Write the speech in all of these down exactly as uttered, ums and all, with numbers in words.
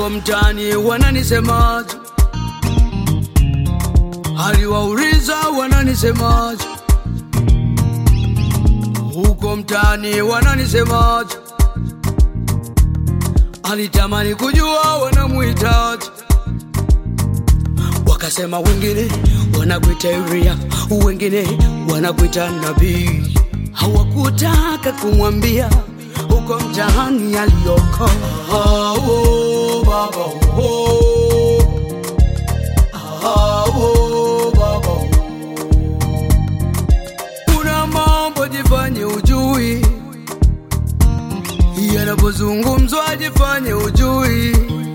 Huko mtaani wananisemaje? Aliwauliza wananisemaje? Huko mtaani wananisemaje? Alitamani kujua wanamuitaje. Wakasema wengine wanakuita Elia, wengine wanakuita nabii. Hawakutaka kumwambia huko mtaani aliyoko. Ah, oh, baba, oh. Ah, oh, baba, oh. Kuna mambo jifanye ujui, yanapozungumzwa jifanye ujui.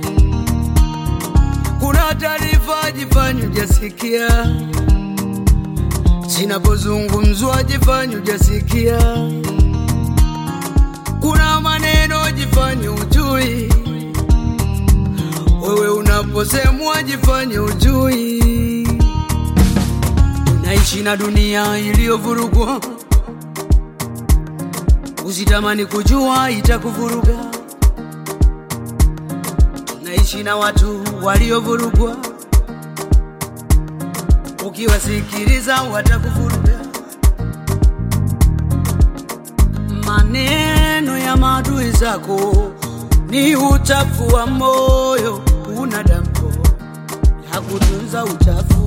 Kuna taarifa jifanye hujasikia, zinapozungumzwa jifanye hujasikia. Kuna maneno jifanye ujui, wewe unaposemwa jifanye ujui. Tunaishi na dunia iliyovurugwa, usitamani kujua itakuvuruga. Tunaishi na watu waliovurugwa, ukiwasikiliza watakuvuruga. Maneno ya maadui zako ni uchafu wa moyo, una dampo ya kutunza uchafu.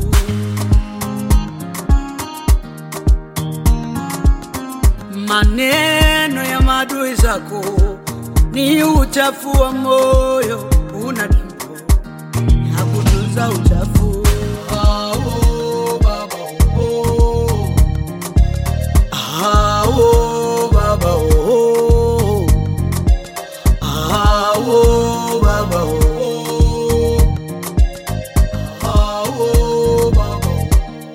Maneno ya maadui zako ni uchafu wa moyo, una dampo ya kutunza uchafu. Ah, oh, baba, oh. Ah, oh, baba, oh. Ah, oh, baba, oh. Ah, oh, baba, oh.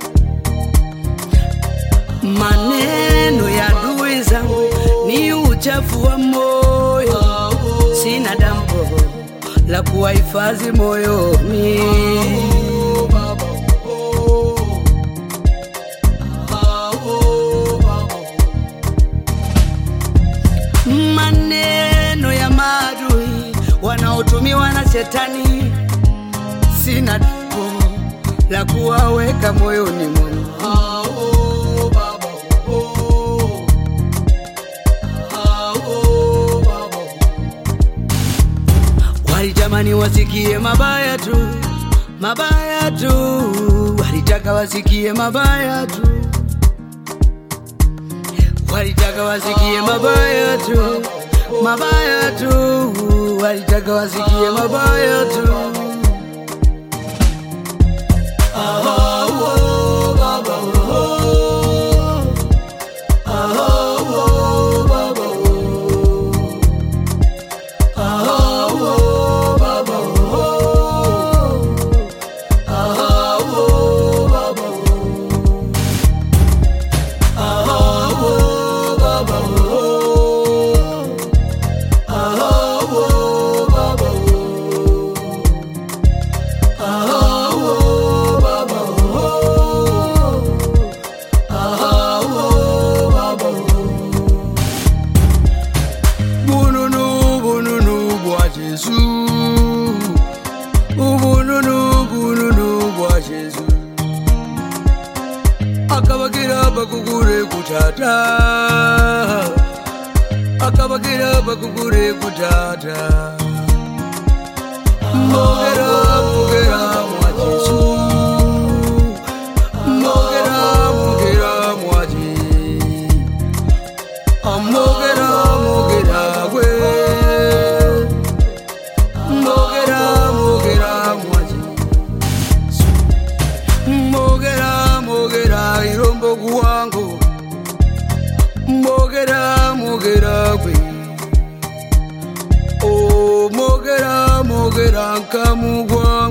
Maneno ya adui zangu ni uchafu wa moyo, sina dampo la kuwahifadhi moyoni. Maneno ya maadui wanaotumiwa na shetani, sina dampo la kuwaweka moyoni mwangu. Walitamani wasikie mabaya tu, mabaya tu. Walitaka wasikie mabaya tu, walitaka wasikie mabaya tu, mabaya tu. Walitaka wasikie mabaya tu. Ah, oh, baba, oh. Ah, oh, baba, oh. Ah, oh, baba, oh. Ah, oh, baba, oh. Ah, oh, baba, oh. Ah, oh, baba, oh. Ah, oh, baba, oh. Ah, oh, baba, oh. Bununu, bununu bwa Jesu. Bununu, bununu bwa Jesu. Akabagira bakugure kutata, akabagira bakugure kutata. Mogera, mogera mwa Jesu. Mogera, mogera mwa Jesu. Mogera, mogera we. Mogera, mogera mwa Jesu. Mogera, mogera irombo guwangu. Mogera, mogera we. Oh, mogera, mogera kamugwa.